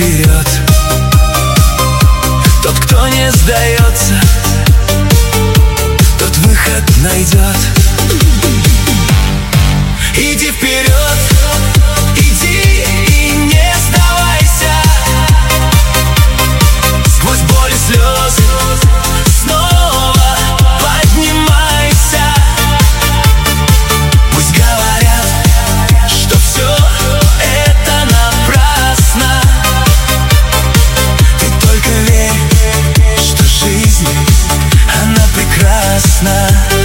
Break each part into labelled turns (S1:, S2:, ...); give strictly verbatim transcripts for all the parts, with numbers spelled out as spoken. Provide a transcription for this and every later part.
S1: вперед. Тот, кто не сдается, тот выход найдет. Иди вперед, иди и не сдавайся. Сквозь боль и слезы снова поднимайся. Пусть говорят, что все это напрасно. Ты только верь, что жизнь, она прекрасна.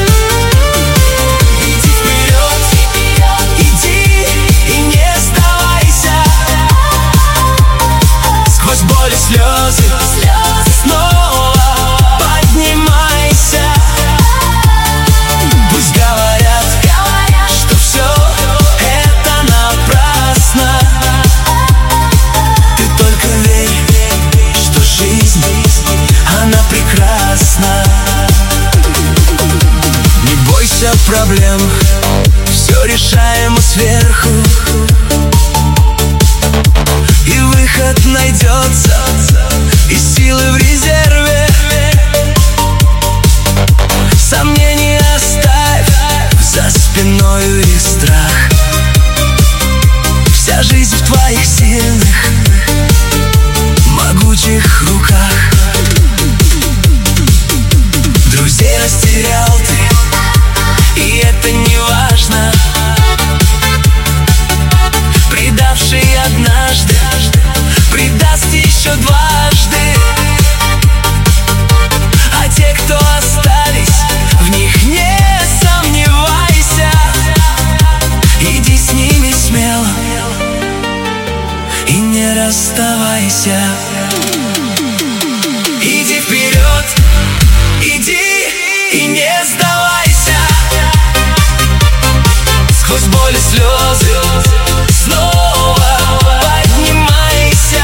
S1: Слезы, снова поднимайся. Пусть говорят, что все это напрасно. Ты только верь, что жизнь, она прекрасна. Не бойся проблем, все решаемо сверху. И выход найдется, и силы в резерве. Сомнений оставь за спиною и страх. Вся жизнь в твоих сильных, могучих руках. Друзей растерял ты, и это не важно. Предавший однажды предаст еще дважды. А те, кто остались, в них не сомневайся. Иди с ними смело и не расставайся. Иди вперед, иди и не сдавайся. Сквозь боль и слезы снова поднимайся.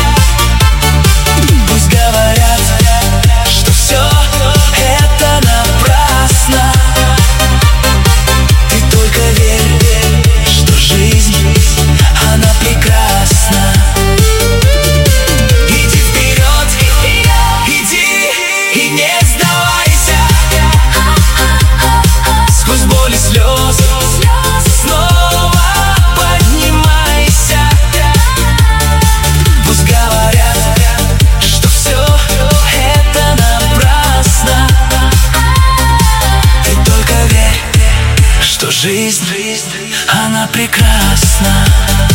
S1: Пусть говорят, что все это напрасно. Ты только верь, что жизнь, она прекрасна. Иди вперед, иди и не сдавайся. Сквозь боль и слезы снова поднимайся. Пусть говорят, что все это напрасно. Ты только верь, что жизнь, она прекрасна.